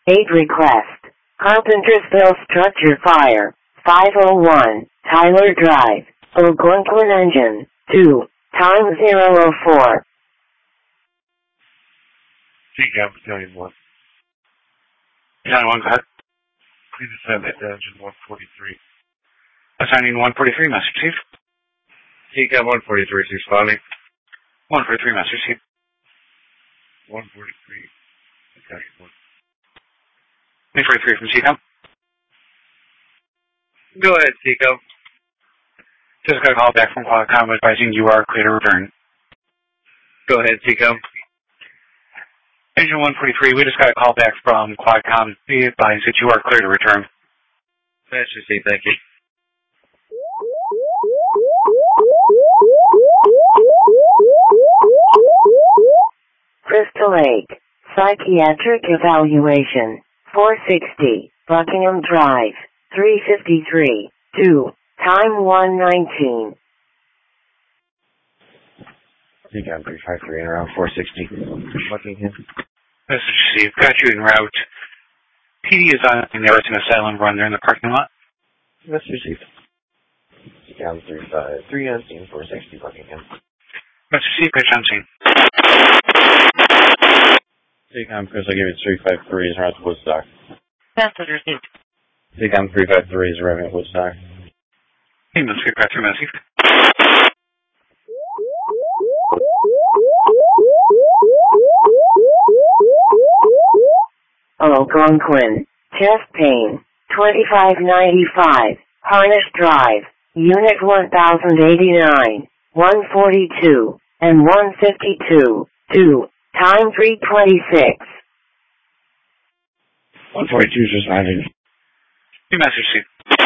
8 request. Carpentersville structure fire. 501, Tyler Drive, Algonquin engine. 2, time 004. CCAM Battalion 1. Battalion 1, go ahead. Please ascend at engine 143. Assigning 143, message received. CCAM 143 is responding. 143, message received. 143. Battalion 1. 143 from CCAM. Go ahead, CCAM. Just got a call back from Qualcomm advising you are clear to return. Go ahead, CCAM. Engine 143, we just got a call back from Qualcomm. We advise that you are clear to return. That's received, thank you. Crystal Lake, psychiatric evaluation. 460, Buckingham Drive, 353, 2, time 119. CCAM 353 and around 460, Buckingham. Message received. Got you en route. PD is on there. It's an asylum run there in the parking lot. Message received. CCAM 353 on scene 460, Buckingham. Message received. Pitch on scene. CCAM Chris, I give you 353 is around Woodstock. Message received. CCAM 353 is arriving at Woodstock. Email 353 message. Algonquin, chest pain, 2595, Harnish Drive, Unit 1089, 142, and 152, 2, time 326. 142 is responding. New message received.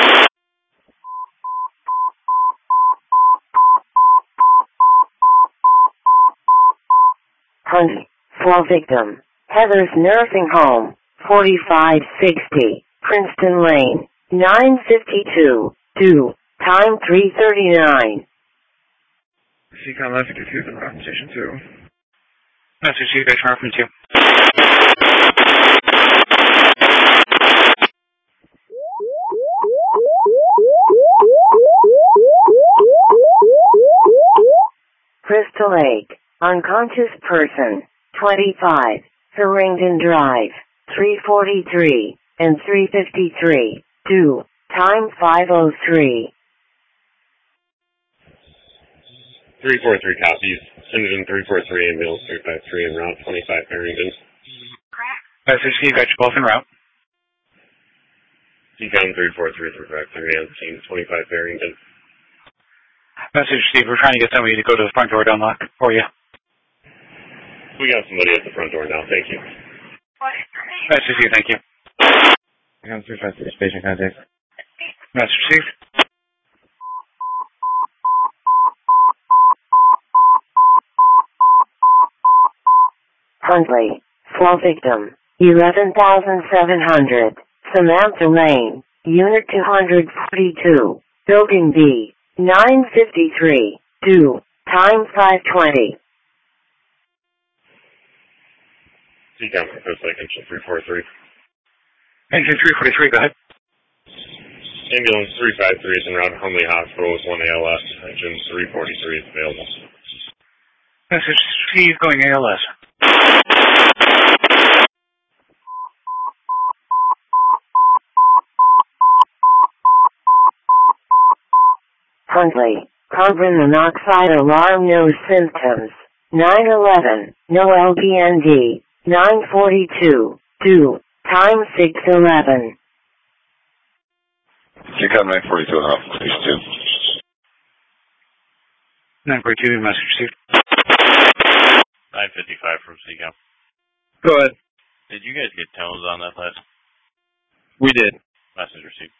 Hunt, fall victim, Heather's Nursing Home, 4560, Princeton Lane, 952, 2, time 339. CCAM left 52 from Station 2. Message received. Pitch from 2. Crystal Lake, unconscious person, 25, Harrington Drive, 343, and 353, 2, time 503. 343 copies. Engine 343, ambulance 353, and route 25 Barrington. Message received. Got you both en route. CCAM 343 on scene 25 Barrington. Message received. We're trying to get somebody to go to the front door to unlock for you. We got somebody at the front door now. Thank you. Message received. Thank you. CCAM 353, station contact. Message received. Huntley, fall victim, 11,700, Samantha Lane, Unit 242, Building B, 953, 2, time 520. CCAM Chris Lake, engine 343. Engine 343, go ahead. Ambulance 353 is en route to Homely Hospital with 1 ALS. Engine 343 is available. Message received. Going ALS. Huntley, carbon monoxide alarm, no symptoms, 911, no LBND, 942, 2, time 611. CCAM 942 and off station 2. 942, message received. 955 from CCAM. Go ahead. Did you guys get tones on that last? We did. Message received.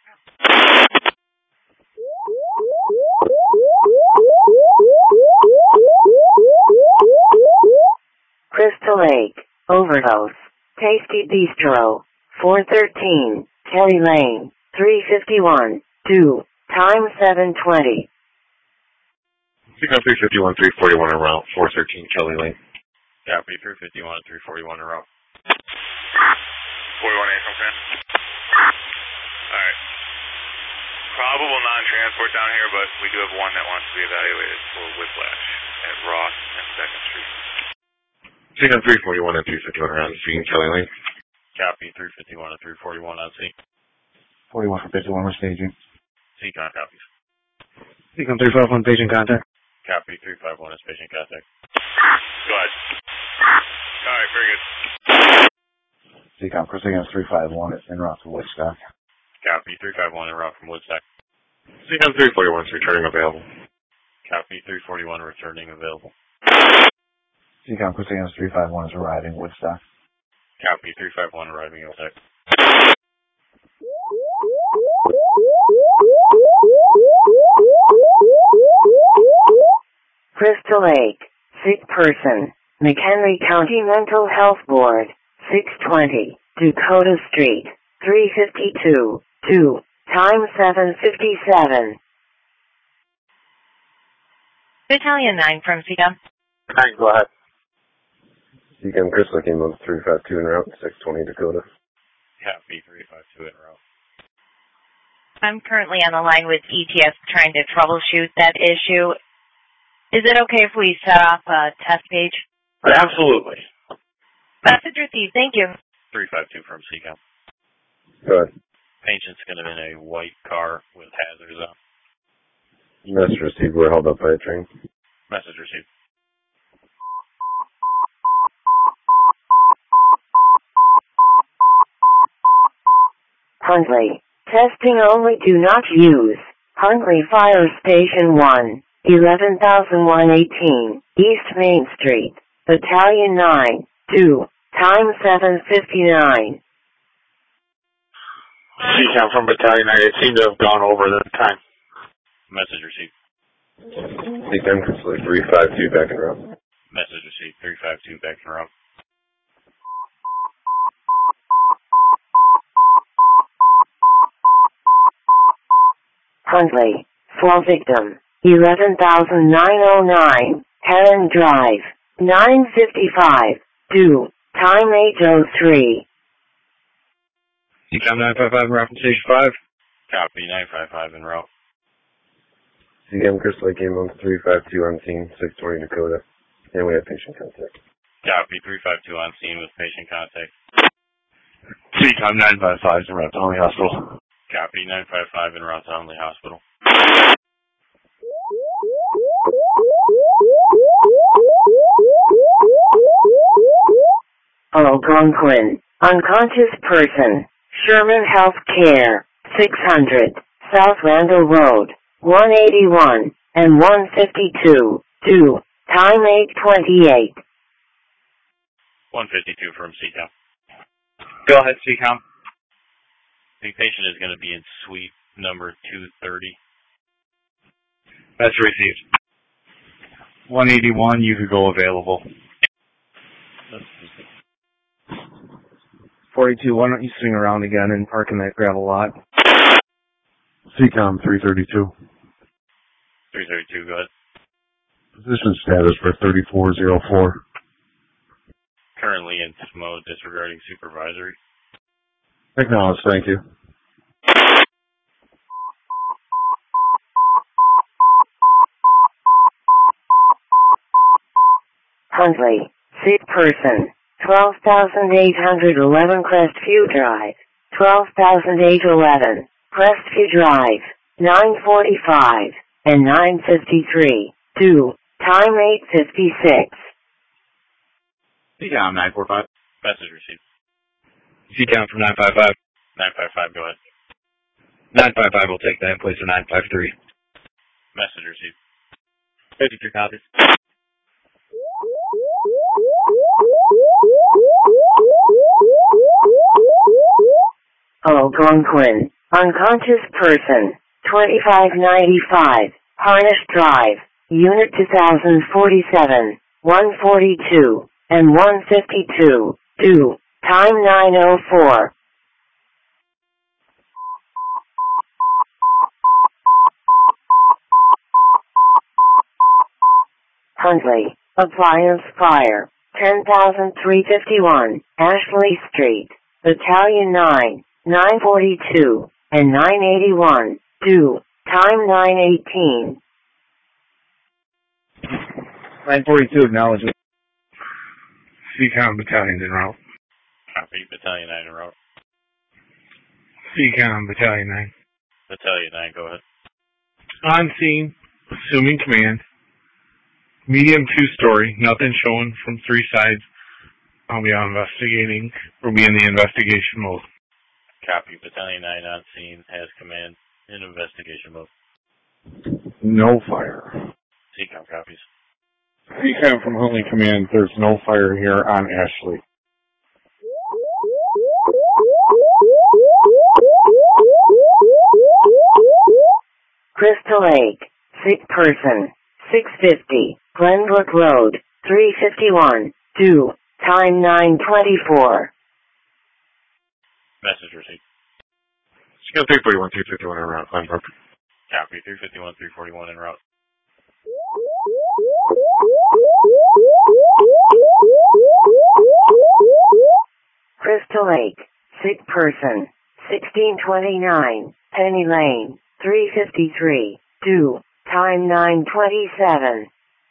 Crystal Lake, overdose, Tasty Bistro, 413, Kelly Lane, 351, 2, time 720. CCAM 351, 341 around 413 Kelly Lane. Copy 351 and 341 around. 41A from San. Alright. Probable non-transport down here, but we do have one that wants to be evaluated for whiplash at Ross and 2nd Street. Seacom 341 and 351 around scene, Kelly Lane. Copy 351 and 341 on scene. 41 for 51, we're staging. Seacom copies. Seacom 351, patient contact. Copy 351 is patient contact. Go ahead. Alright, very good. Seacom, Chris against 351, it's en route to Woodstock. Copy 351 en route from Woodstock. Seacom 341 is returning available. Copy 341 returning available. Seacom, Chris against 351 is arriving Woodstock. Copy 351 arriving Woodstock. Crystal Lake, sick person, McHenry County Mental Health Board, 620, Dakota Street, 352, 2, time 7:57. Battalion 9 from Seacom. Hi, go ahead. Seacom Crystal came on 352 en route, 620 Dakota. Copy 352 en route. I'm currently on the line with ETS trying to troubleshoot that issue. Is it okay if we set off a test page? Absolutely. Message received. Thank you. 352 from Seacom. Go ahead. Patient's going to be in a white car with hazards on. Message received. We're held up by a train. Message received. Huntley, testing only, do not use. Huntley Fire Station 1, 11,118, East Main Street, Battalion 9, 2, time 7:59. Seacom from Battalion 9, it seemed to have gone over the time. Message received. Seacom Crystal 352 back en route. Message received. 352 back en route. Huntley, fall victim, 11,909, Heron Drive, 9:55, 2, time 8:03. Seacom 955 en route from Station 5. Copy 955 en route. Seacom Crystal came on 352 on scene, 620 Dakota. And we have patient contact. Copy 352 on scene with patient contact. Seacom 955 en route to Only Hospital. Copy 955 en route to Only Hospital. Algonquin, unconscious person, Sherman Health Care, 600, South Randall Road, 181, and 152, 2, time 8:28. 152 from Seacom. Go ahead, Seacom. The patient is going to be in suite number 230. That's received. 181, you could go available. 42, why don't you swing around again and park in that gravel lot? Seacom 332. 332, go ahead. Position status for 3404. Currently in mode disregarding supervisory. Acknowledge, thank you. Huntley, sick person, 12,811 Crestview Drive, 12,811, Crestview Drive, 9:45, and 9:53, 2, time 8:56. Seacom 945. Message received. Seacom from 955. 955, go ahead. 955 will take that in place of 953. Message received. 53 copies. Algonquin, unconscious person, 2595, Harnish Drive, Unit 2047, 142, and 152, 2, time 9:04. Huntley, appliance fire, 10,351, Ashley Street, Battalion 9, 942, and 981, due, time 9:18. 942, acknowledgement. CCOM Battalion en route. Copy. Battalion 9 en route. CCOM Battalion 9. Battalion 9, go ahead. On scene, assuming command. Medium 2-story, nothing showing from 3 sides. I'll be investigating. We'll be in the investigation mode. Copy. Battalion 9 on scene, has command, in investigation mode. No fire. CCOM copies. CCOM from Huntley Command, there's no fire here on Ashley. Crystal Lake, sick person, 650, Glenbrook Road, 351, due, time 9:24. Message received. CCOM 341, 351 en route, Glenbrook. Copy. 351, 341 en route. Crystal Lake, sick person, 1629, Penny Lane, 353, due, time 9:27.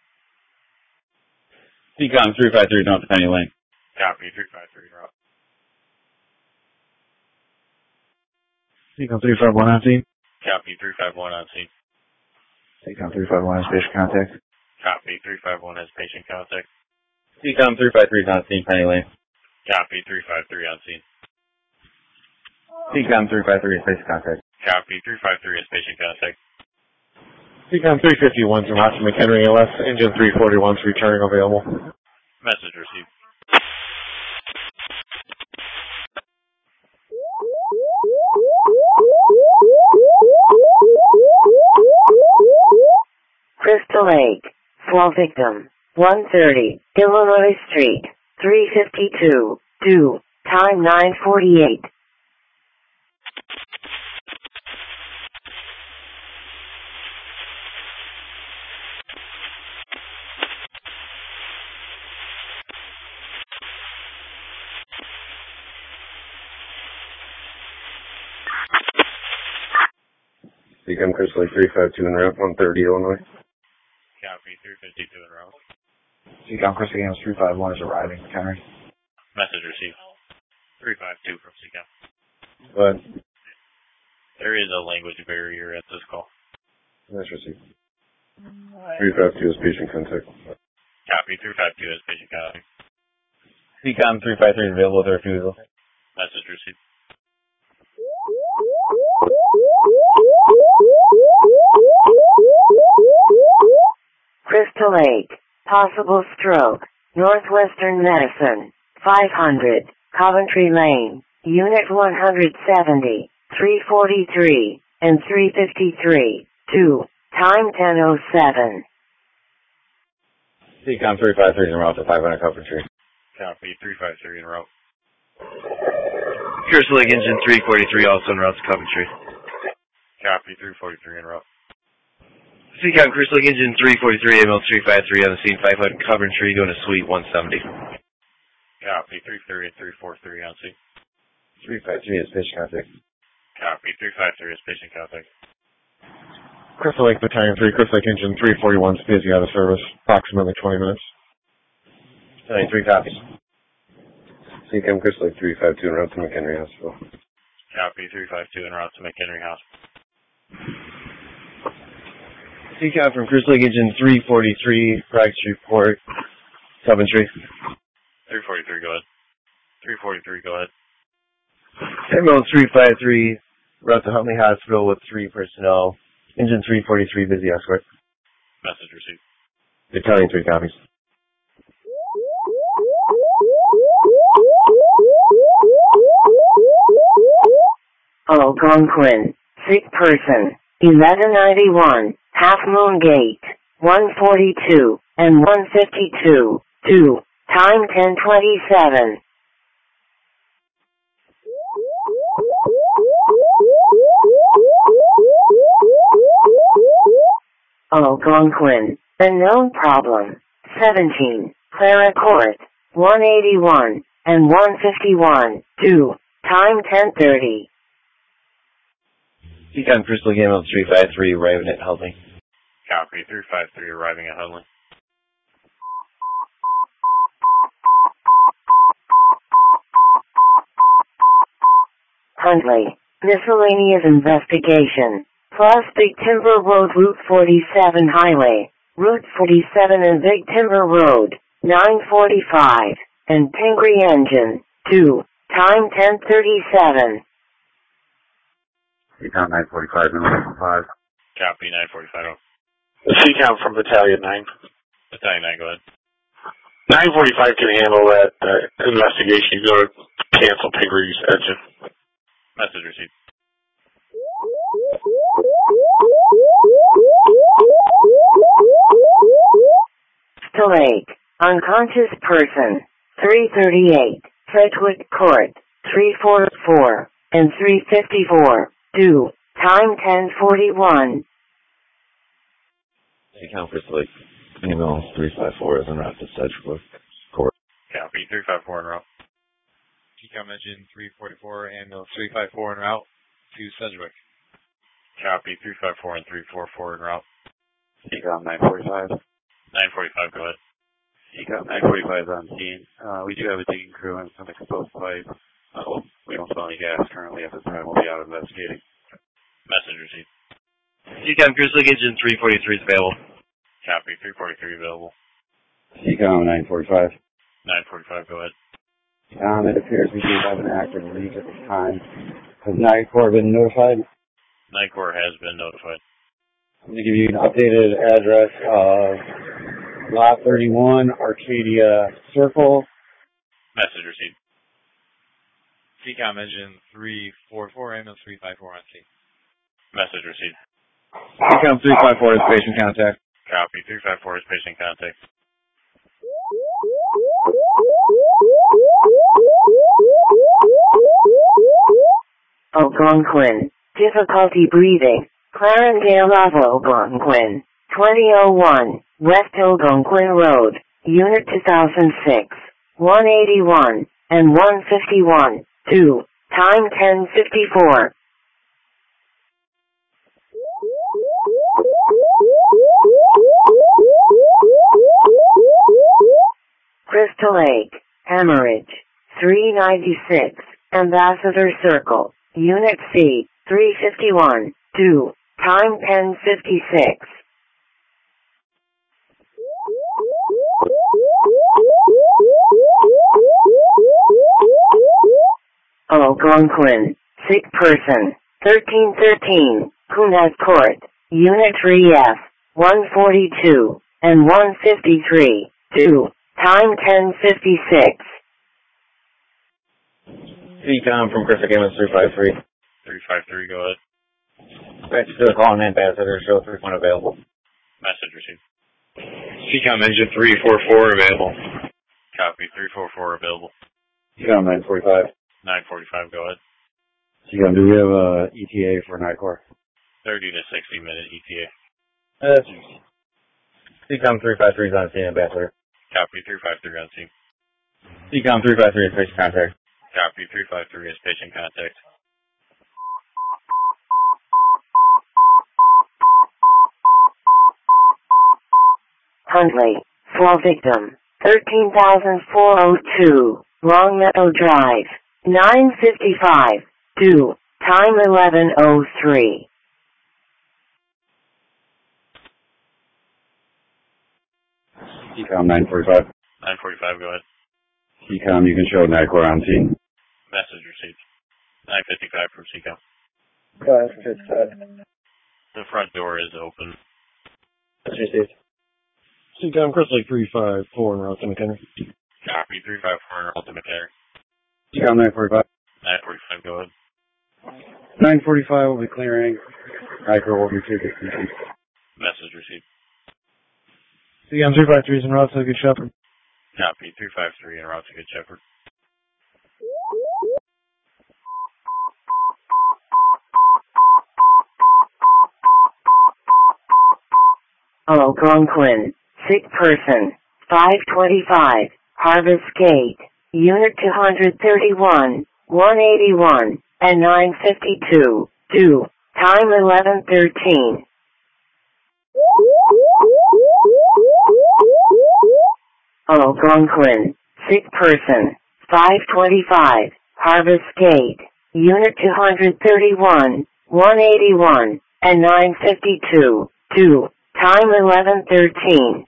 CCOM 353, north of Penny Lane. Copy. 353 en route. CCOM 351 on scene. Copy. 351 on scene. CCOM 351 has patient contact. Copy. 351 has patient contact. CCOM 353 is on scene, Penny Lane. Copy. 353 on scene. CCOM 353 is patient contact. Copy. 353 has patient contact. CCOM 351 from Austin McHenry LS, engine 341's returning available. Message received. Crystal Lake, fall victim, 130, Illinois Street, 352, due, time 9:48. CCOM Crystal Lake 352 en route, 130 Illinois. Copy. 352 en route. CCOM Crystal Games 351 is arriving, Henry. Message received. 352 from CCOM. But, There is a language barrier at this call. that's received. 352 is patient contact. Copy. 352 has patient contact. CCOM 353 is available with refusal. Message received. Crystal Lake, possible stroke, Northwestern Medicine, 500, Coventry Lane, Unit 170, 343, and 353, 2, time 10:07. CCOM 353 is en route to 500 Coventry. Copy. 353 en route. Crystal Lake engine 343 also en route to Coventry. Copy. 343 en route. CCOM Crystal Lake engine 343 ML 353 on the scene, 500 Coventry going to suite 170. Copy. 330 and 343 on scene. 353 is patient contact. Copy. 353 is patient contact. Crystal Lake Battalion 3, Crystal Lake engine 341 is busy out of service, approximately 20 minutes. Battalion 3 copies. CCOM Crystal Lake 352 en route to McHenry Hospital. Copy. 352 en route to McHenry Hospital. CCOM from Crystal Lake engine 343, Prague Report, Coventry. 343, go ahead. 343, go ahead. ML 353, route to Huntley Hospital with 3 personnel. Engine 343, busy escort. Message received. Battalion 3 copies. Algonquin, sick person, 1191, Half Moon Gate, 142, and 152, 2, time 10:27. Algonquin, unknown problem, 17, Clara Court, 181, and 151, 2, Time 10:30. Seacom Crystal Game on 353, arriving at Huntley. Copy. 353 arriving at Huntley. Huntley. Miscellaneous investigation. Plus Big Timber Road, Route 47 Highway, Route 47 and Big Timber Road, 945, and Pingree Engine, 2, time 10:37. Seacom 945, number 5. Copy. 945. Seacom from Battalion 9. Battalion 9, go ahead. 945 can handle that investigation. You go to cancel Pingree's engine. Message received. Lake. Unconscious person. 338. Sedgwick Court. 344 and 354. Due. Time 10:41. Seacom Crystal Lake. Email 354 is en route to Sedgwick Court. Copy. 354 en route. Seacom engine 344 and 354 en route to Sedgwick. Copy. 354 and 344 en route. Seacom 945. 945, go ahead. Seacom 945 is on scene. We do have a digging crew and some exposed pipe. We don't smell any gas currently at this time. We'll be out investigating. Message received. Seacom Crystal Engine 343 is available. Copy. 343 available. Seacom 945. 945, go ahead. It appears we do have an active leak at this time. Has NICOR been notified? NICOR has been notified. I'm going to give you an updated address of Lot 31, Arcadia Circle. Message received. Seacom engine 344 and 354 on scene. Message received. Seacom 354 is patient contact. Copy. 354 is patient contact. Algonquin. Difficulty breathing. Clarendale Ave Algonquin. 2001. West Algonquin Road. Unit 2006. 181 and 151. 2. Time 10:54. Crystal Lake. Hemorrhage. 396. Ambassador Circle. Unit C. 351. 2. Time 10:56. Algonquin. Sick person. 1313. Punat Court. Unit 3F. 142 and 153. 2. Time 10:56. Seacom from Crystal Game 353. 353, go ahead. Still calling Ambassador, show 31 available. Message received. Seacom engine 344 available. Copy. 344 available. Seacom 945. 945, go ahead. Seacom, do we have a ETA for NICOR? 30 to 60 minute ETA. Seacom 353 is on scene, Ambassador. Copy. 353 on scene. Seacom 353 is patient contact. Copy. 353 is patient contact. Huntley. Fall victim. 13,402. Long Meadow Drive. 9:55. 2. Time 11:03. Seacom 945. 945, go ahead. Seacom, you can show NICOR on scene. Message received. 955 from Seacom. Go ahead, 55. The front door is open. Message received. Seacom Crystal Lake 354 en route to McHenry. Copy. 354 and ultimate carry. Seacom 945. 945, go ahead. 945 will be clearing. NICOR will be taking. Message received. Seacom 353 is en route to Good Shepherd. Copy. 353 en route to Good Shepherd. Algonquin. Sick person. 525. Harvest Gate. Unit 231. 181, and 952, 2, time 11:13. Algonquin, sick person, 525, Harvest Gate, Unit 231, 181, and 952, 2, time 11:13.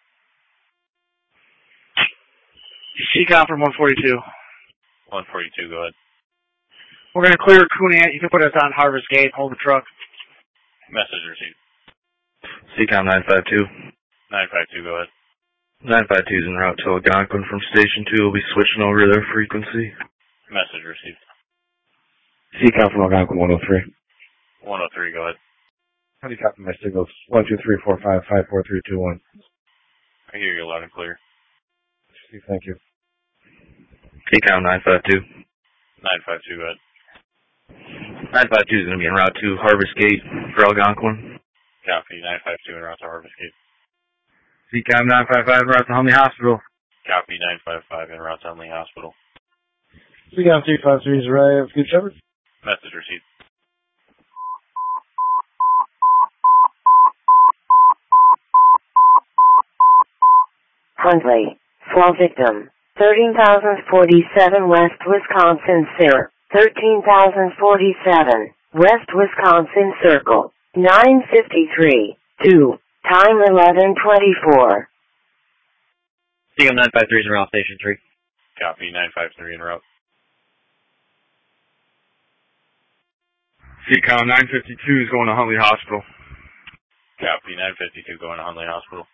CCOM from 142. 142, go ahead. We're going to clear Coonant. You can put us on Harvest Gate. Hold the truck. Message received. CCOM 952. 952, go ahead. 952 is en route to Algonquin from Station 2. We'll be switching over their frequency. Message received. CCOM from Algonquin 103. 103, go ahead. How do you copy my signals? 1, 2, 3, 4, 5, 5, 4, 3, 2, 1. I hear you loud and clear. Thank you. CCOM 952. 952, go ahead. 952 is going to be en route to Harvest Gate for Algonquin. Copy. 952 en route to Harvest Gate. CCOM 955 en route to Hunley Hospital. Copy. 955 en route to Hunley Hospital. CCOM 353 is arrived. Good Shepherd. Message received. Huntley, fall victim, 13,047 West Wisconsin Cir, 13,047, West Wisconsin Circle, 953, 2, time 11:24. CCOM 953 is around Station 3. Copy. 953 en route. CCOM 952 is going to Hunley Hospital. Copy. 952 going to Hunley Hospital.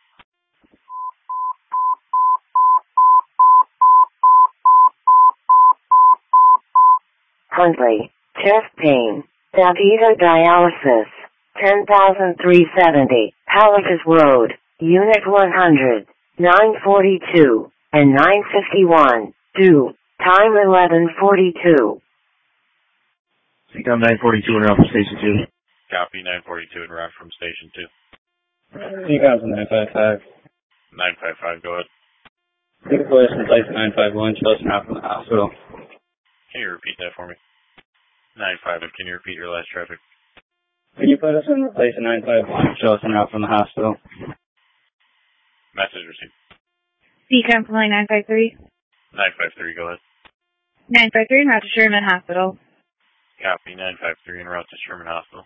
Huntley, chest pain, DaVita dialysis, 10,370, Halifax Road, Unit 100, 942, and 951, 2, time 11:42. CCOM 942 en route from Station 2. Copy. 942 en route from Station 2. CCOM 955. 955, go ahead. Take a place in place 951, show us en route from the hospital. Can you repeat that for me? 95, can you repeat your last traffic? Can you put us in place in 951, show us en route from the hospital? Message received. CCOM from 953. 953, go ahead. 953 en route to Sherman Hospital. Copy. 953 en route to Sherman Hospital.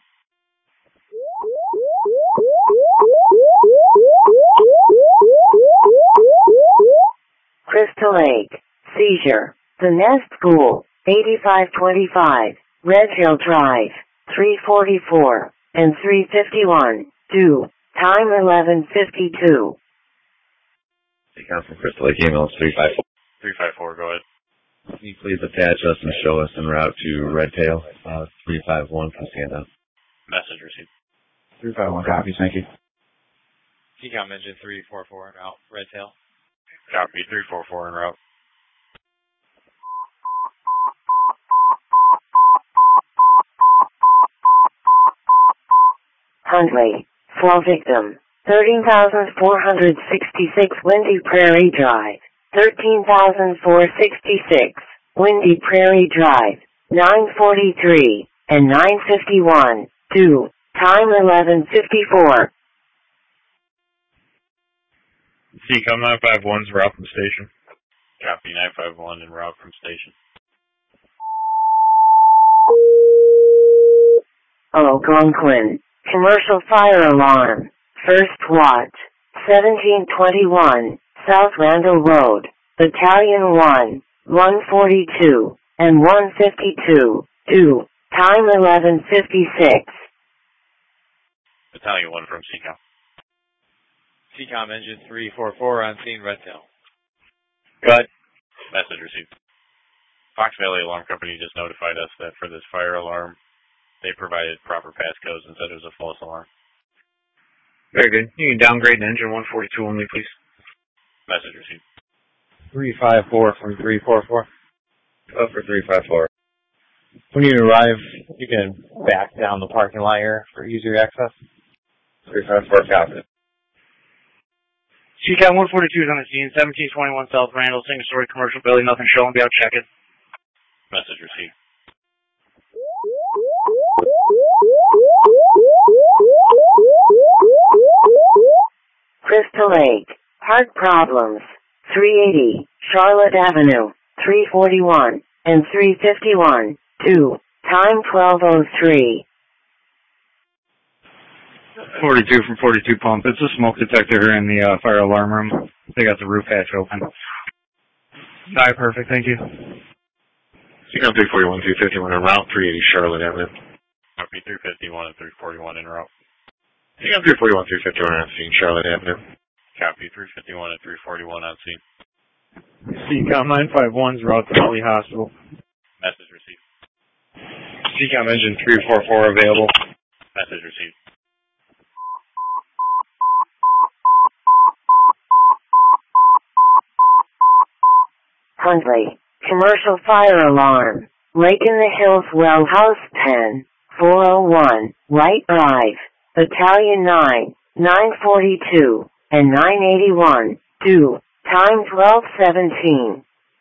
Crystal Lake, seizure, The Nest School, 8525, Red Hill Drive, 344, and 351, 2, time 11:52. CCOM from Crystal Lake, email 354. 354, go ahead. Can you please attach us and show us en route to Red Tail, 351 from Sandown? Message received. 351 copies, thank you. CCOM engine 344 en route, Red Tail. Copy. 344 en route. Huntley, fall victim, 13,466 Windy Prairie Drive, 13,466 Windy Prairie Drive, 943, and 951, 2, time 11:54. CCOM 951 is route from station. Copy. 951 en route from station. Algonquin, commercial fire alarm, first watch, 1721, South Randall Road, Battalion 1, 142, and 152, 2, time 11:56. Battalion 1 from CCOM. CCOM engine 344 on scene, Red Tail. Go ahead. Message received. Fox Valley Alarm Company just notified us that for this fire alarm, they provided proper passcodes and said it was a false alarm. Very good. You can downgrade to engine 142 only, please. Message received. 354 from 344. Oh, for 354. When you arrive, you can back down the parking lot here for easier access. 354 copy. CCOM 142 is on the scene, 1721 South Randall, single-story commercial building, nothing showing, be out check it. Message received. Crystal Lake. Heart problems. 380, Charlotte Avenue, 341, and 351, 2, time 12:03. 42 from 42 pump. It's a smoke detector here in the fire alarm room. They got the roof hatch open. Alright, perfect. Thank you. Seacom 341, 351 en route, 380 Charlotte Avenue. Copy 351 and 341 en route. Seacom 341, 351 on scene, Charlotte Avenue. Copy 351 and 341 on scene. CCOM 951's route to Huntley Hospital. Message received. Seacom engine 344 available. Message received. Huntley. Commercial fire alarm. Lake in the Hills Well House 10, 401, White Drive, Battalion 9, 942, and 981, 2, time 12:17.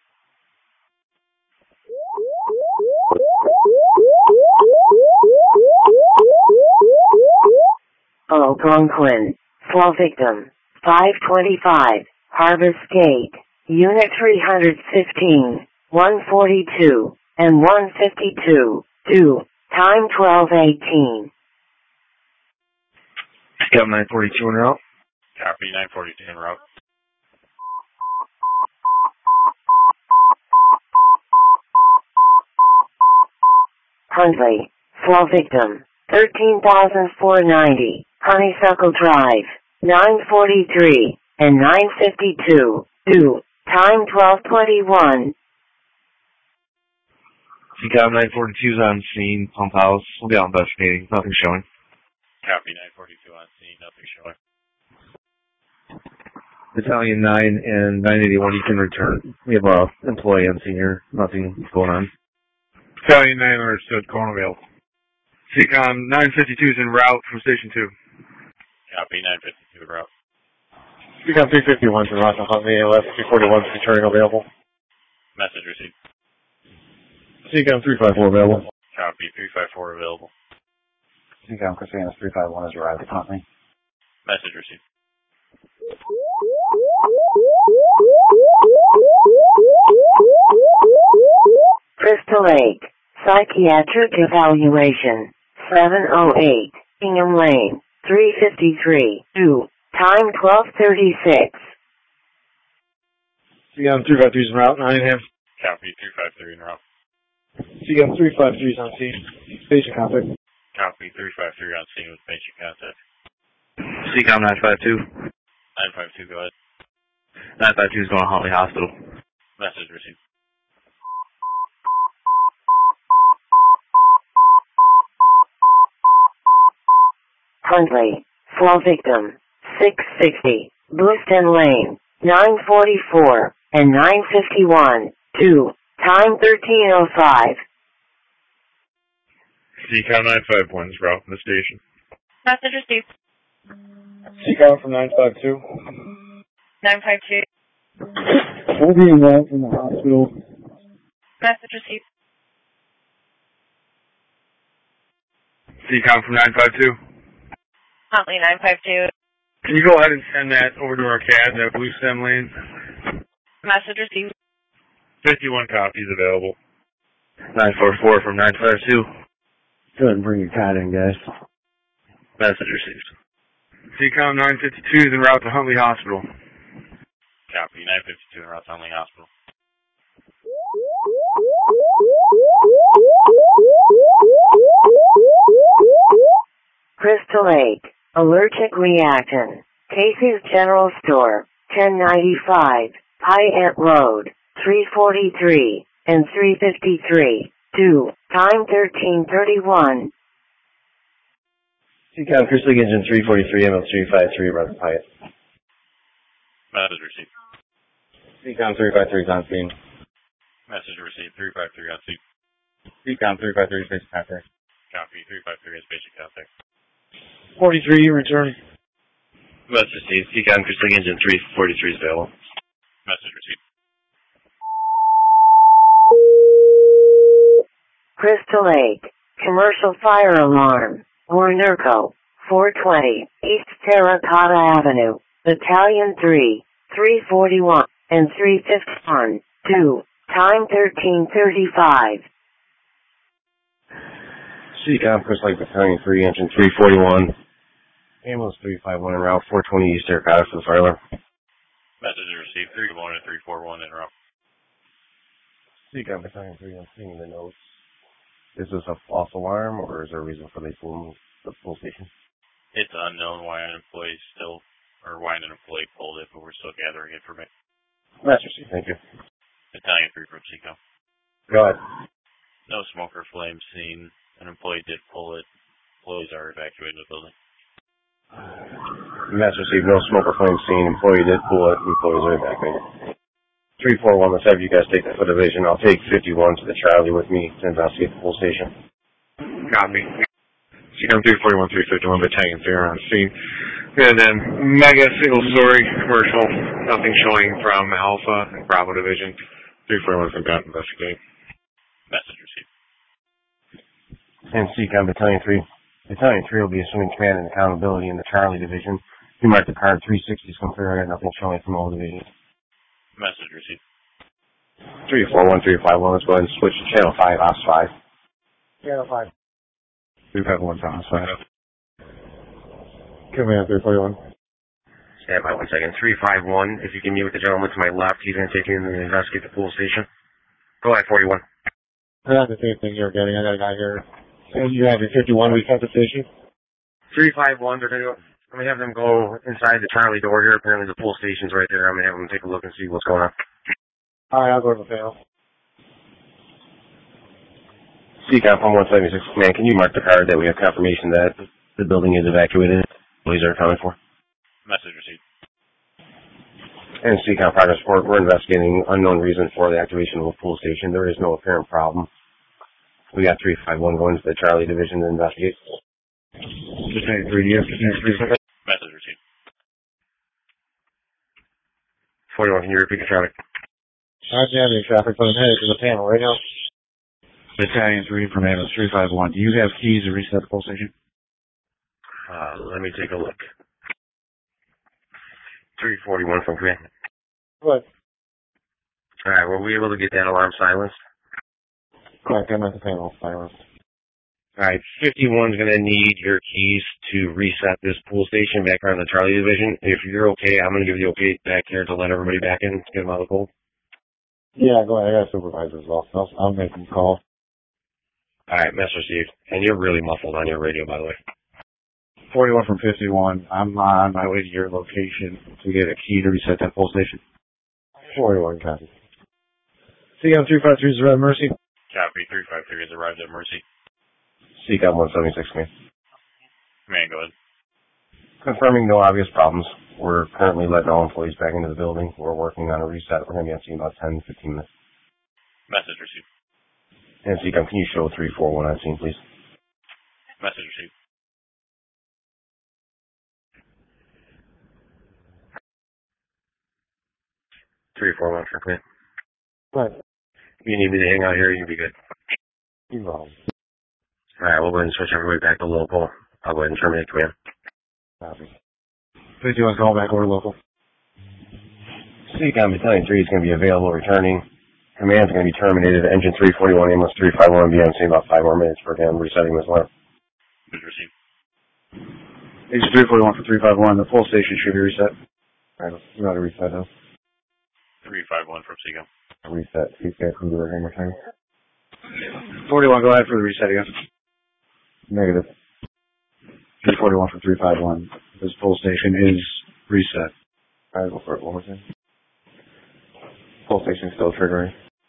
Algonquin. Fall victim. 525, Harvest Gate, Unit 315, 142, and 152, 2, time 12:18. Got 942 en route. Copy 942 en route. Huntley. Fall victim. 13,490, Honeysuckle Drive, 943, and 952, 2, time 12:21. Seacom 942's on scene, pump house. We'll be out investigating. Nothing showing. Copy 942 on scene, nothing showing. Battalion 9 and 981, you can return. We have a employee on scene here. Nothing going on. Battalion 9 understood. Cone available. CCOM 952's en route from Station 2. Copy 952 en route. CCOM 351's en route to Huntley, ALS 341's returning available. Message received. CCOM 354 available. Copy 354 available. CCOM Casanas 351 has arrived at Huntley. Message received. Crystal Lake. Psychiatric evaluation. 708, Ingham Lane, 353, 2, time 12:36. CCOM 353's en route, Nottingham. Copy 353 en route. CCOM 353's on scene. Patient contact. Copy 353 on scene with patient contact. Seacom 952. 952, go ahead. 952 is going to Huntley Hospital. Message received. Huntley. Fall victim. 660, Blueston Lane, 944, and 951, 2, time 13:05. Seacom 951's route from the station. Message received. Seacom from 952. 952. We'll be en route from the hospital. Message received. CCOM from 952. Huntley 952. Can you go ahead and send that over to our CAD, that blue stem lane? Message received. 51 copies available. 944 from 952. Go ahead and bring your CAD in, guys. Message received. CCOM 952 is en route to Huntley Hospital. Copy. 952 en route to Huntley Hospital. Crystal Lake, allergic reactant, Casey's General Store, 1095, Payette Road, 343, and 353, 2, time 13:31. CCOM Crystal Lake Engine 343, ML353, run Payette. Message received. CCOM 353 is on scene. Message received. 353 on scene. CCOM 353 is basic contact. Copy. 353 is basic contact. 43, return. Message received. CCOM Crystal Lake Engine 343 is available. Message received. Crystal Lake. Commercial fire alarm. Warnerco. 420 East Terracotta Avenue. Battalion 3. 341 and 351. 2. Time 13:35. CCOM, Crystal Lake Battalion 3, Engine 341. Ambulance 351 en route, 420 East Terracotta for the fire alarm. Message received 321 and 341 en route. CCOM Battalion 3, I'm seeing the notes. Is this a false alarm, or is there a reason for the full station? It's unknown why an employee pulled it, but we're still gathering information. Master C, thank you. Battalion 3 from CCOM. Go ahead. No smoke or flame seen. An employee did pull it. Employees are evacuating the building. Master C, no smoke or flame seen. Employee did pull it. Employees are evacuating. 341, let's have you guys take that for division. I'll take 51 to the Charlie with me to investigate the full station. Copy. CCOM 341, 351, Battalion 3 are on scene. And then mega single-story commercial, nothing showing from Alpha and Bravo Division. 341 from Got investigating. Message received. And CCOM Battalion 3. Battalion 3 will be assuming command and accountability in the Charlie Division. You mark the card 360 is confirmed. I got nothing showing from all divisions. Message received. 341, 351, let's go ahead and switch to Channel 5, Ops 5. Channel 5. 351 to Ops 5. Command 341. Stand by 1 second. 351, if you can meet with the gentleman to my left, he's going to take you in and investigate the pool station. Go ahead, 41. I got the same thing you're getting. I got a guy here. And you have your 51 reset the station? 351, they're going to have them go inside the Charlie door here. Apparently the pool station's right there. I'm going to have them take a look and see what's going on. Alright, I'll go to the panel. CCOM from 176. Man, can you mark the card that we have confirmation that the building is evacuated? Employees are accounted for. Message received. And CCOM progress report. We're investigating unknown reason for the activation of a pool station. There is no apparent problem. We got 351 going to the Charlie Division to investigate. Battalion 3, yes, Battalion 3. Message received. 41, can you repeat the traffic? I'm having traffic, but I'm headed to the panel right now. Battalion 3 from Ambulance 351. Do you have keys to reset the pool station? Let me take a look. 341 from command. What? Alright, were we able to get that alarm silenced? Correct, I'm at the panel. Silenced. Alright, 51's going to need your keys to reset this pool station back around the Charlie Division. If you're okay, I'm going to give you okay back here to let everybody back in, get them out of the cold. Yeah, go ahead. I got a supervisor as well. I'll make them call. Alright, mess received. And you're really muffled on your radio, by the way. 41 from 51. I'm on my way to your location to get a key to reset that pool station. 41, copy. CCOM 353 is around Mercy. Copy 353 has arrived at Mercy. CCOM 176, man. Man, go ahead. Confirming no obvious problems. We're currently letting all employees back into the building. We're working on a reset. We're going to be on scene about 10, 15 minutes. Message received. And CCOM, can you show 341 on scene, please? Message received. Three, 4, 1 for command. Right. If you need me to hang out here, you'll be good. You're wrong. Alright, we'll go ahead and switch everybody back to local. I'll go ahead and terminate command. Copy. 51's going back over to local. CCOM Battalion 3 is going to be available returning. Command's going to be terminated. Engine 341, ambulance 351 will be on scene about 5 more minutes for again resetting this alarm. Message received. Engine 341 for 351. The full station should be reset. Alright, you know how to reset now. 351 from CCOM. Reset. CCOM, can you do it one more time? 41, go ahead for the reset again. Negative. 341 for 351. This full station is reset. Alright, go for it one more time. Full station still triggering.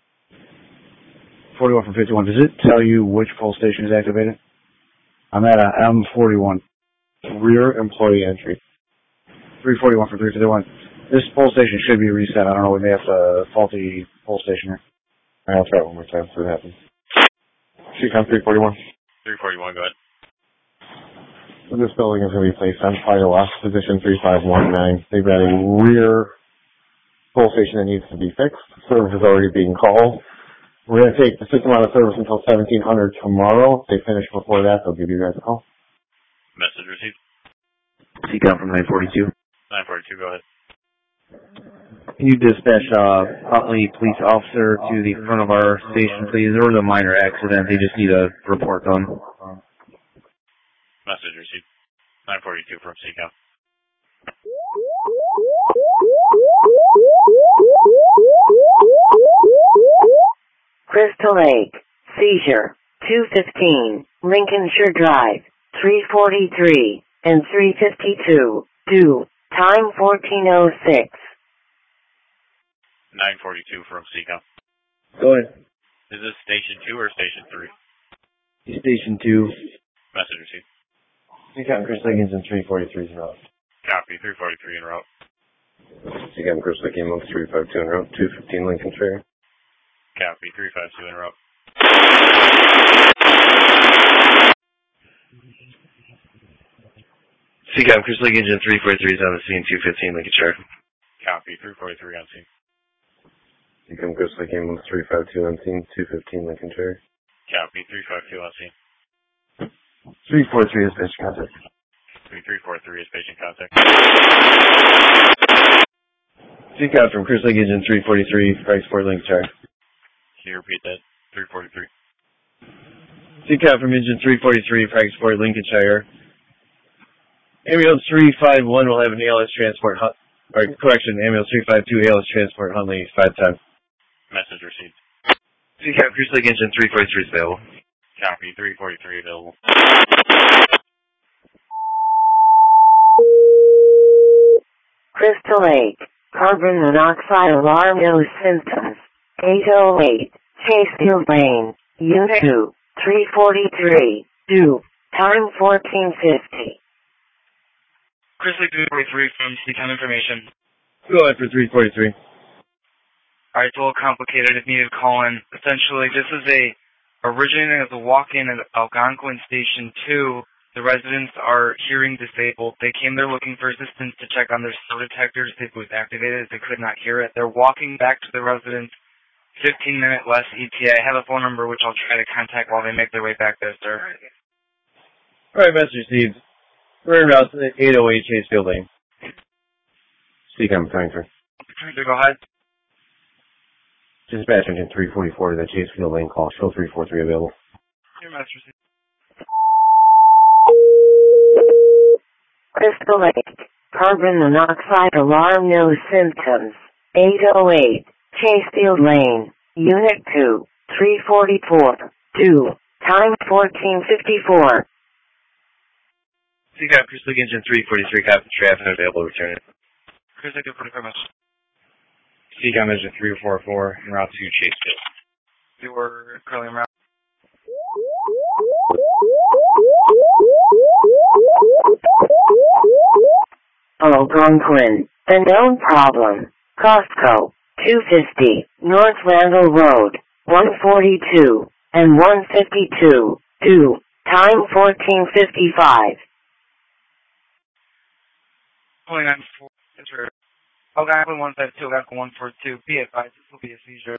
41 from 51. Does it tell you which full station is activated? I'm at a M41. Rear employee entry. 341 from 351. This full station should be reset. I don't know, we may have a faulty full station here. Alright, I'll try it one more time, see what happens. CCOM 341. 341, go ahead. So this building is going to be placed on fire loss position 3519. They've got a rear full station that needs to be fixed. Service is already being called. We're going to take the system out of service until 1700 tomorrow. If they finish before that, they'll give you guys a call. Message received. CCOM from 942. 942, go ahead. Can you dispatch Huntley police officer to the front of our station, please? There was a minor accident. They just need a report done. Message received. 942 from CCOM. Crystal Lake, seizure, 215, Lincolnshire Drive, 343, and 352, due, time 14:06. 942 from CCOM. Go ahead. Is this Station 2 or Station 3? Station 2. Message received. CCOM Chris Liggins in 343 en route. Copy, 343 en route. CCOM Chris Liggins 352 en route, 215 Lincolnshire. Copy, 352 en route. CCOM Chris Liggins in 343 is on the scene, 215 Lincolnshire. Copy, 343 on scene. CCOM Chris Liggins 352 on scene, 215 Lincolnshire. Copy, 352 on scene. 343 is patient contact. 3343 is patient contact. CCOM from Chris Liggins in 343, Franksport, Lincolnshire. Can you repeat that? 343. CCOM from engine 343, Franksport, Lincolnshire. Ambulance 351 will have an ALS transport, ambulance 352 ALS transport, Huntley, 510. Message received. CCOM Chris Liggins in 343 is available. Copy, 343 available. Crystal Lake, carbon monoxide alarm, no symptoms, 808, Chasefield Lane, Unit 2, 343, due, time 14:50. Chris Lake 343 from CCOM information. Go ahead for 343. Alright, it's a little complicated. If needed, call in. Essentially, this is originating as a walk-in at Algonquin Station 2. The residents are hearing disabled. They came there looking for assistance to check on their snow detector to see if it was activated. They could not hear it. They're walking back to the residence. 15-minute less ETA. I have a phone number which I'll try to contact while they make their way back there, sir. Alright, message received. We're en route to 808 Chasefield Lane. CCOM Frankfurt. Go ahead. Dispatch engine 344 to the Chasefield Lane call. Show 343 available. Your message received. Crystal Lake, carbon monoxide alarm, no symptoms, 808, Chasefield Lane, Unit 2, 344, due, time 14:54. CCOM Chris Liggins in 343, copy traffic available, return it. Chris Lake 343 much. CCOM engine 344 en route to Chasefield. You were currently en route. Algonquin, the known problem, Costco, 250, North Randall Road, 142, and 152, due, time 14:55. 29-4, enter. Algonquin 152, Algonquin 142, be advised, this will be a seizure.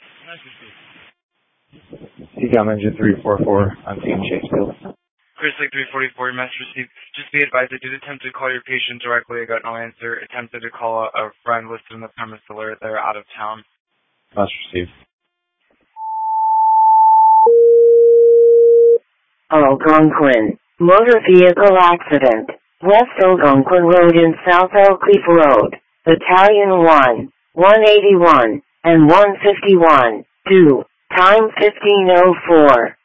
CCOM engine 344 on scene Chasefield. Chris Lake 344, your message received. Just be advised, I did attempt to call your patient directly. I got no answer. Attempted to call a friend listed in the premise alert. They're out of town. Message received. Algonquin, motor vehicle accident, West Algonquin Road and South Oakleaf Road, Battalion 1, 181, and 151, due, time 15:04.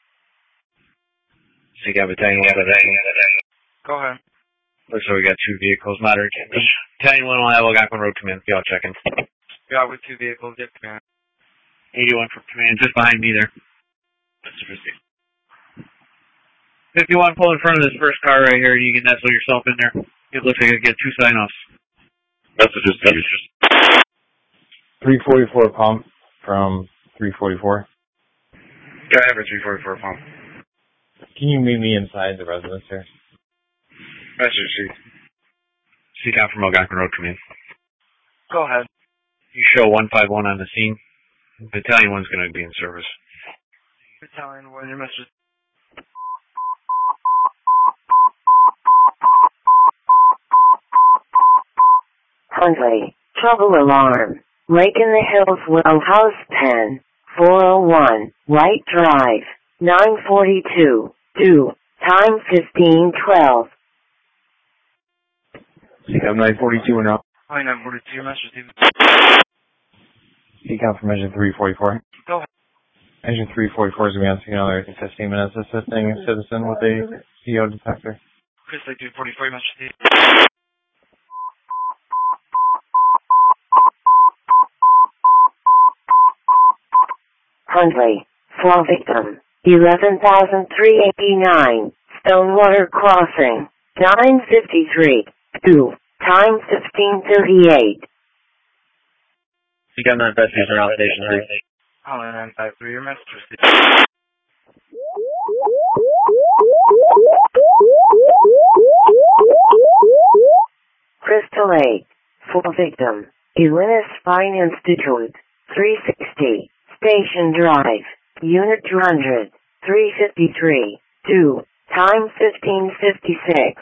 CCOM Battalion 1. Go ahead. Looks like we got two vehicles, moderate damage. Battalion 1 will have Algonquin Road command. Y'all checking. Got with two vehicles, yep, command. 81 from command, just behind me there. That's received. 51, pull in front of this first car right here. You can nestle yourself in there. It looks like I get two sign-offs. Messages. 344 pump from 344. Go ahead for 344 pump. Can you meet me inside the residence here? Message received. CCOM from Algonquin Road command. Go ahead. You show 151 on the scene. Battalion 1's going to be in service. Battalion 1, your message. Huntley, trouble alarm. Lake in the Hills, Well House Pen, 401, White Drive, 942, 2, time 1512. CCOM 942 and up. Hi, 942, your message, Steve. CCOM from Engine 344. Go ahead. Engine 344 is going to be on scene another 15 minutes assisting a citizen with a CO detector. Chris Lake 344, your message, Steve. Huntley, fall victim, 11,389, Stonewater Crossing, 953, 2, time 1538. You got 953 around station 3. Holland 953, your message received. Crystal Lake, fall victim, Eunice Spine Institute, 360. Station Drive, Unit 200, 353, 2, time 1556.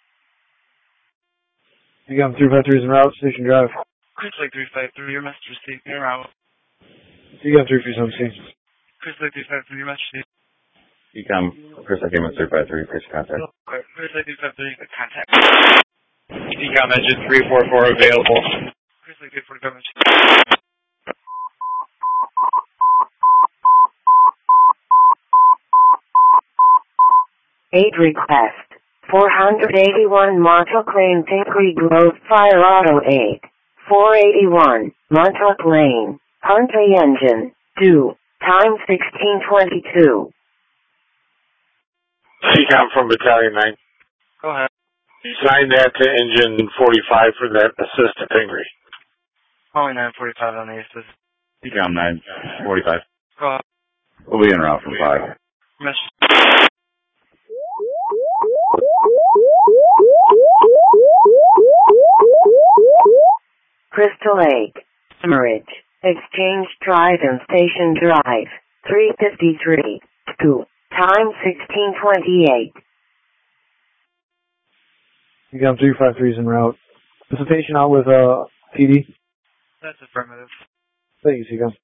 You got 353 en route, Station Drive. Chris Lake 353, your message received. You're out. You got 337 scene. Chris Lake 353, your message received. CCOM, Chris Lake 353, please contact. Chris Lake 353, contact. CCOM Engine 344 available. Chris Lake 345, message. Aid request. 481 Montauk Lane, Pingree Grove Fire Auto Aid. 481 Montauk Lane, Huntley Engine, 2, time 1622. CCOM from Battalion 9. Go ahead. Sign that to Engine 45 for that assist to Pingree. Only 945 on the assist. CCOM 945. Go ahead. We'll be en route from 5. Message. Crystal Lake, Emerage, Exchange Drive and Station Drive, 353, 2, time 1628. You got 353s en route. Is the patient out with PD? That's affirmative. Thank you, CCOM.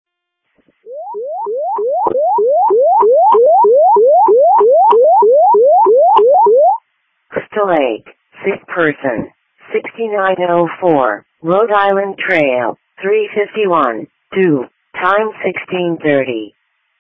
Crystal Lake, sick person, 6904, Rhode Island Trail, 351, 2, time 1630.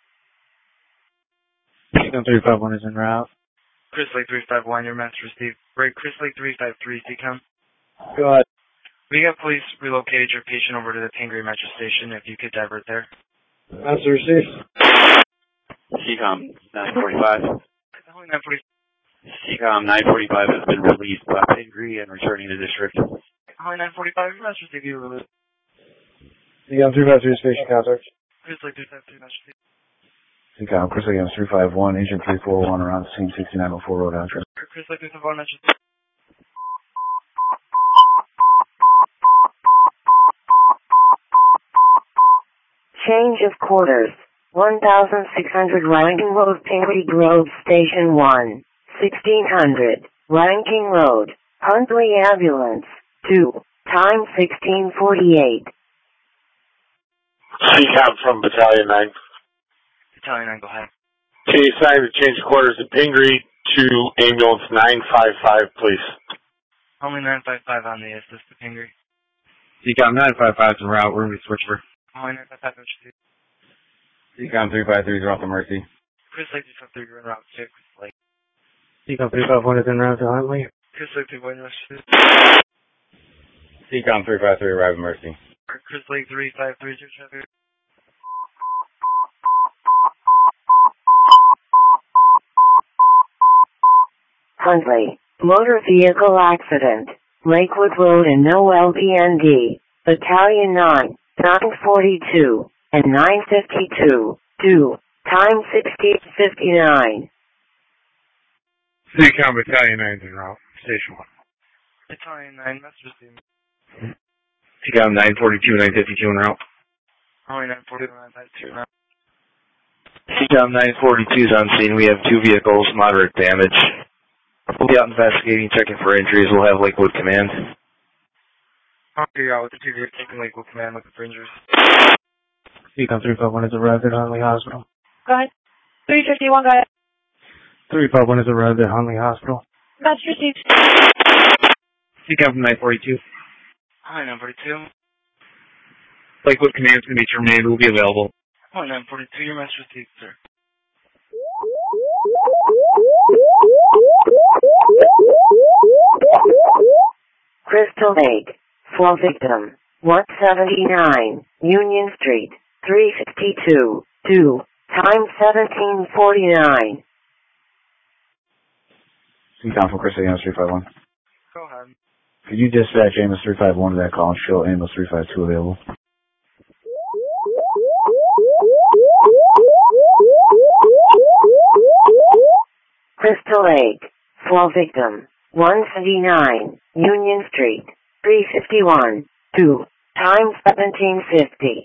CCOM 351 is en route. Chris Lake 351, your message received. Break Chris Lake 353, CCOM. Go ahead. We have police relocated your patient over to the Pingree Metro Station if you could divert there. Message received. CCOM 945. Only 945. CCOM 945 has been released by Pingree and returning to district. Only 945, your message received. You released. You got 353 station contact. Chris Lake 353, message received. CCOM, Chris Lake 351, Agent 341 around scene 6904 Rhode Island. Chris Lake 351, message received. Change of quarters. 1,600 Ranking Road, Pingree Grove, Station 1. 1,600 Ranking Road, Huntley Ambulance, 2. Time 1648. CCOM from Battalion 9. Battalion 9, go ahead. Can you sign to change quarters at Pingree to Ambulance 955, please? Only 955 on the assist to Pingree. CCOM 955 is en route. We're going to be switched for. Only 955, message received. CCOM 353 is off the Mercy. Chris Lake 353, you're en route. Chris Lake. CCOM 351 is en route to Huntley. Chris Lake 351, message received. CCOM 353 arrive at Mercy. Chris Lake 353, Huntley, motor vehicle accident, Lakewood Road and Noel PND, Battalion 9, 942, and 952, 2, time 1659. CCOM Battalion 9 is en route. Station 1. Battalion 9, message received. CCOM 942, 952 en route. Only 942 now. CCOM 942 is on scene. We have 2 vehicles, moderate damage. We'll be out investigating, checking for injuries. We'll have Lakewood Command. I'll figure out what the 2 vehicles taking Lakewood Command looking for injuries. CCOM 351 is arrived at Hunley Hospital. Go ahead. 351, go ahead. 351 is arrived at Hunley Hospital. That's received. CCOM from 942. Hi, 942. Lakewood Command's going to be terminated. We'll be available. Hi, 942. Your message received, sir. Crystal Lake. Flow victim. 179. Union Street. 352. 2. Time 1749. CCOM from Crystal Amos 351. Go ahead. Could you dispatch Amos 351 to that call and show Amos 352 available? Crystal Lake. Flow victim. 179. Union Street. 351. 2. Time 1750.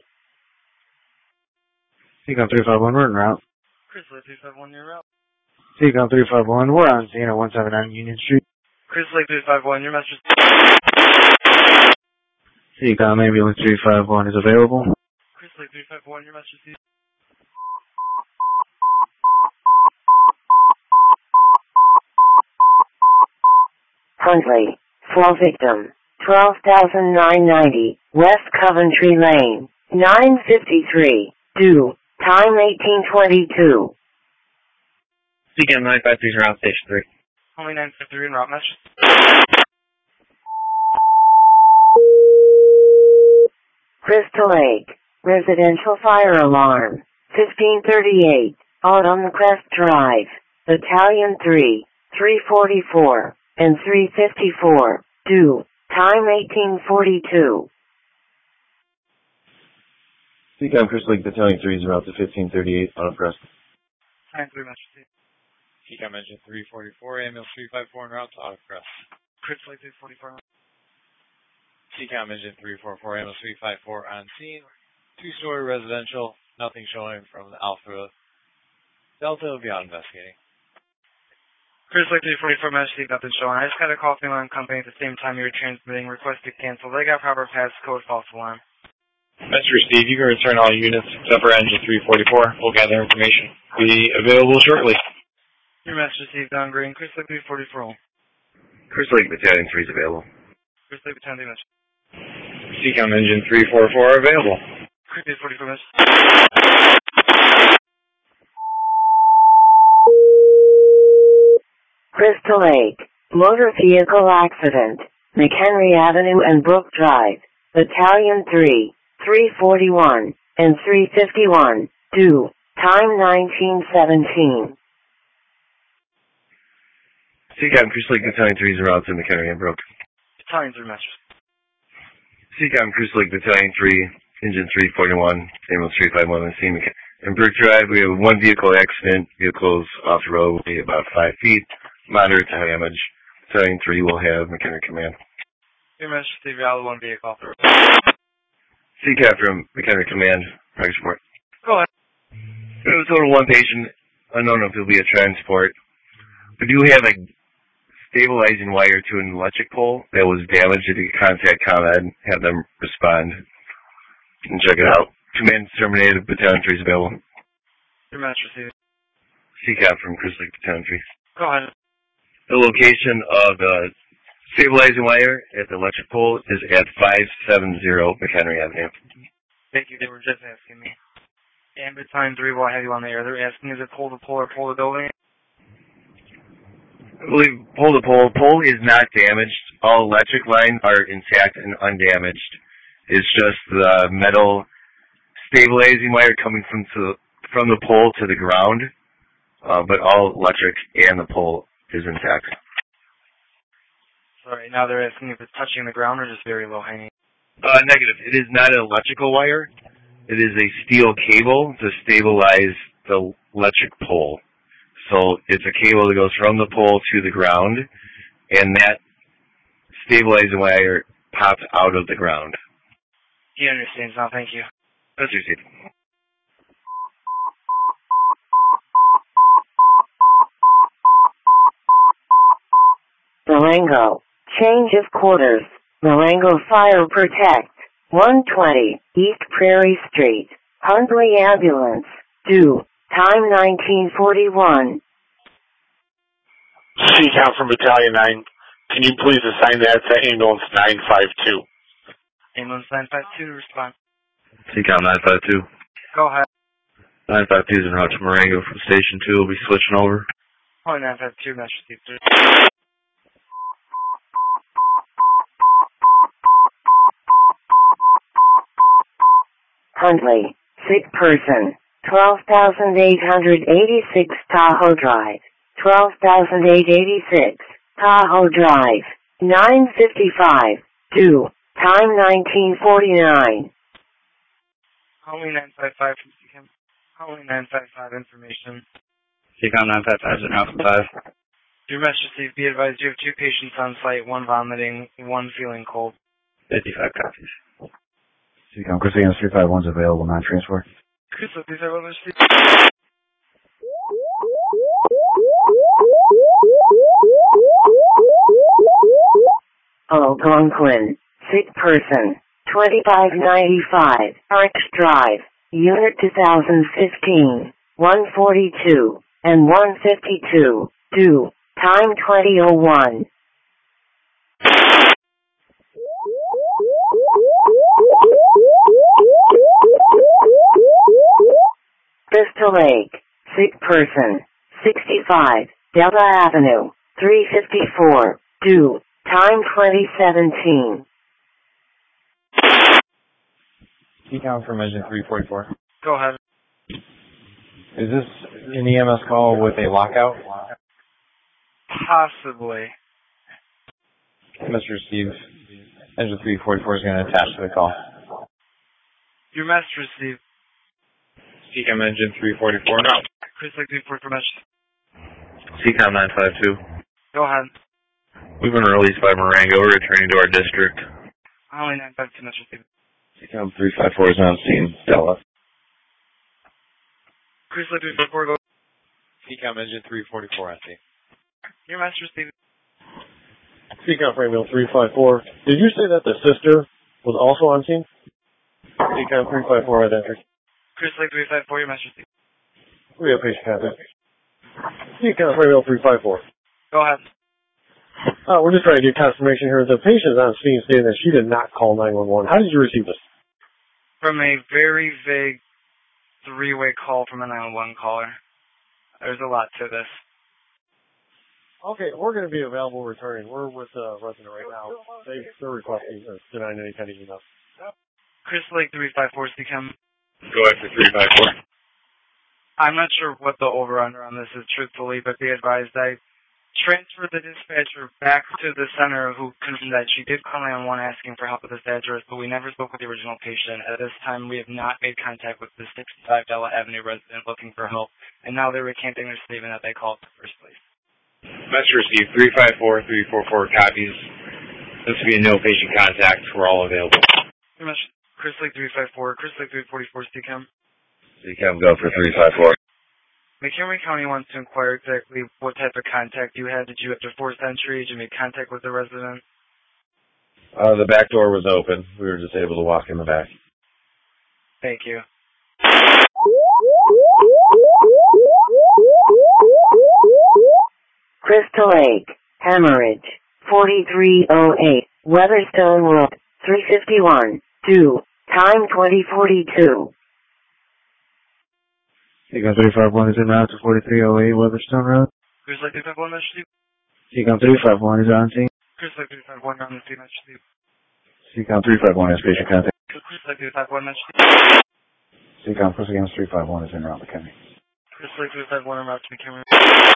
CCOM 351, we're en route. Crystal Lake 351, you're out. CCOM 351, we're on scene at 179 Union Street. Crystal Lake 351, your message. CCOM ambulance 351 is available. Crystal Lake 351, your message. Huntley. Flow victim. 12,990. West Coventry Lane. 953. 2. Time 1822. CCOM 953 is around Station 3. Only 953 in route message. Crystal Lake. Residential fire alarm. 1538. Out on the Crest Drive. Battalion 3. 344. And 354. 2. Time 1842. CCOM Crystal Lake Battalion 3 is en route to 1538 on a Crest. 9-3 message. CCOM engine 344, ambulance 354 en route to Auto Crest. Crystal Lake 344. CCOM engine 344, ambulance 354 on scene. 2-story residential, nothing showing from the Alpha Delta. Will be out investigating. Crystal Lake 344 message, nothing showing. I just got a call from my own company at the same time you were transmitting. Request to cancel. They got proper passcode, false alarm. Message received. You can return all units except for engine 344. We'll gather information. Be available shortly. Your message received on green. Crystal Lake 344. Crystal Lake Battalion 3 is available. Crystal Lake Battalion 3 message. CCOM engine 344 available. Crystal Lake 44 message. Crystal Lake. Motor vehicle accident. McHenry Avenue and Brook Drive. Battalion 3. 341. And 351. 2. Time 1917. CCOM Crystal Lake Battalion 3 is en route to McHenry and Brook. Battalion 3 message. CCOM Crystal Lake Battalion 3, Engine 341, ambulance 351 on scene. In Brook Drive, we have one vehicle accident. Vehicles off the road, weigh about 5 feet. Moderate to high damage. Battalion 3 will have McHenry Command. Your message received out of one vehicle off the road. CCAP from McHenry Command, progress report. Go ahead. We have a total of 1 patient, unknown if it will be a transport. We do have a stabilizing wire to an electric pole that was damaged. If you contact ComEd, have them respond and check it out. Command terminated, Battalion 3 is available. Your message received. CCAP from Crystal Lake Battalion 3. Go ahead. The location of the stabilizing wire at the electric pole is at 570 McHenry Avenue. Thank you. They were just asking me. And Battalion 3 will have you on the air. They're asking is it pole to pole or pole to building? I believe pole to pole. Pole is not damaged. All electric lines are intact and undamaged. It's just the metal stabilizing wire coming from the pole to the ground. But all electric and the pole is intact. Sorry, now they're asking if it's touching the ground or just very low hanging. Negative. It is not an electrical wire. It is a steel cable to stabilize the electric pole. So it's a cable that goes from the pole to the ground, and that stabilizing wire pops out of the ground. He understands now, thank you. Message received. Marengo. Change of quarters. Marengo Fire Protect. 120 East Prairie Street. Hundley Ambulance. Due. Time 1941. CCOM from Battalion 9. Can you please assign that to Ambulance 952? Ambulance 952 to respond. CCOM 952. Go ahead. 952 is en route to Marengo from Station 2. We'll be switching over. Point 952, message received. Hundley. Sick person. 12,886 Tahoe Drive. 12,886 Tahoe Drive. 9:55. Due. Time 1949. Homie 955 from CCOM. Homie 955 information. CCOM 955 is en route from 5. Your message received. Be advised you have 2 patients on site, 1 vomiting, 1 feeling cold. 55 copies. CCOM, Chris Higgins 351 is available, non-transfer. Chris, these are others. Algonquin. Sick person. 2595 Arch Drive. Unit 2015. 142 and 152. Due. Time 2001. Crystal Lake. Sick person. 65 Delta Avenue. 354. Due. Time 2017. CCOM from Engine 344. Go ahead. Is this an EMS call with a lockout? Possibly. Mr. Steve, Engine 344 is going to attach to the call. Your message received. CCOM Engine 344. No. Chris, like 344 message. CCOM 952. Go ahead. We've been released by Marengo. We're returning to our district. Homie 952 message received. CCOM 354 is on scene. Stella. Chris, like 344. Go. CCOM Engine 344 on scene. Your message received. CCOM for Ambulance 354. Did you say that the sister was also on scene? CCOM 354 at entry. Chris, like 354, your message received. We have patient contact. CCOM for Ambulance 354. Go ahead. We're just trying to get confirmation here. The patient is on scene stating that she did not call 911. How did you receive this? From a very vague 3-way call from a 911 caller. There's a lot to this. Okay, we're going to be available returning. We're with a resident right now. They're requesting denying any kind of email. Chris Lake 354 CCOM. Go ahead for 354. I'm not sure what the over-under on this is, truthfully, but be advised I transferred the dispatcher back to the center who confirmed that she did call 911 asking for help with this address, but we never spoke with the original patient. At this time, we have not made contact with the 65 Della Avenue resident looking for help, and now they're recanting their statement that they called in the first place. Message received 354, 344 copies. This will be a no patient contact. We're all available. Pretty much Chris Lake 354, Chris Lake 344 CCOM. CCOM go for 354. McHenry County wants to inquire exactly what type of contact you had. Did you have to force entry? Did you make contact with the resident? The back door was open. We were just able to walk in the back. Thank you. Crystal Lake. Hemorrhage. 4308. Weatherstone Road. 351. Due. Time 2042. CCOM 351 is en route to 4308 Weatherstone Road. Chris Lake 351, message received. CCOM 351 is on scene. Chris Lake 351, on the scene, message received. CCOM 351 has patient contact. Chris Lake 351, message received. CCOM Chris Higgins 351 is en route to McHenry. Chris Lake 351, en route to McHenry.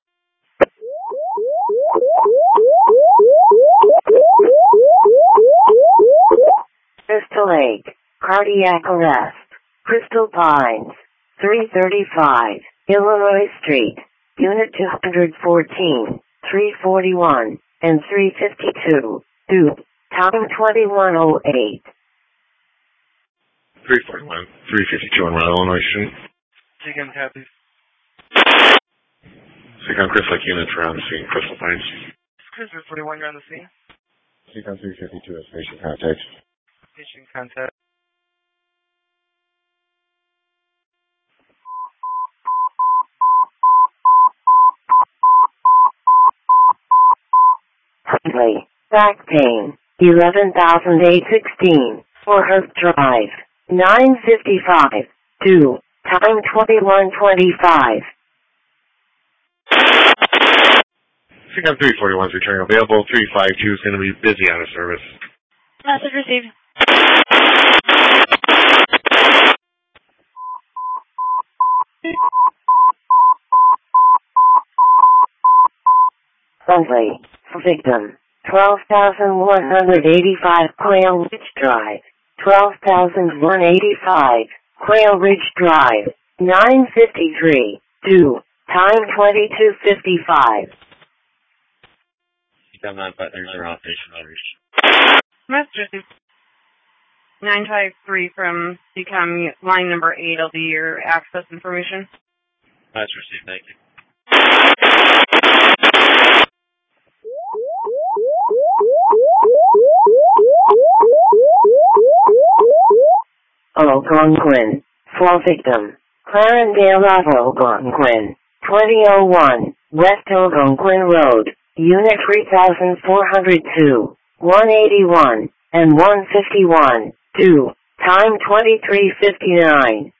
Crystal Lake. Cardiac arrest. Crystal Pines. 335 Illinois Street. Unit 214, 341, and 352. Due. Time 2108. 341, 352 on Route Illinois Street. Seacom copies. Seacom Chris Lake units are on the scene, Crystal Pines. Chris 41, you're on the scene. Seacom 352 is patient contact. Patient contact. Huntley, back pain, 11,816, Forest Drive, 955, 2, time 21:25. Seacom 341 is returning available. 352 is going to be busy out of service. Message received. Huntley, victim, 12,185 Quail Ridge Drive, 12,185 Quail Ridge Drive, 953, 2, time 22:55. Seacom non-partners are on patient orders. Message received. 953 from Seacom line number 8 will be your access information. Message received, thank you. Algonquin, for victim, Clarendale Algonquin, 2001, West Algonquin Road, Unit 3402, 181, and 151, 2, time 23:59.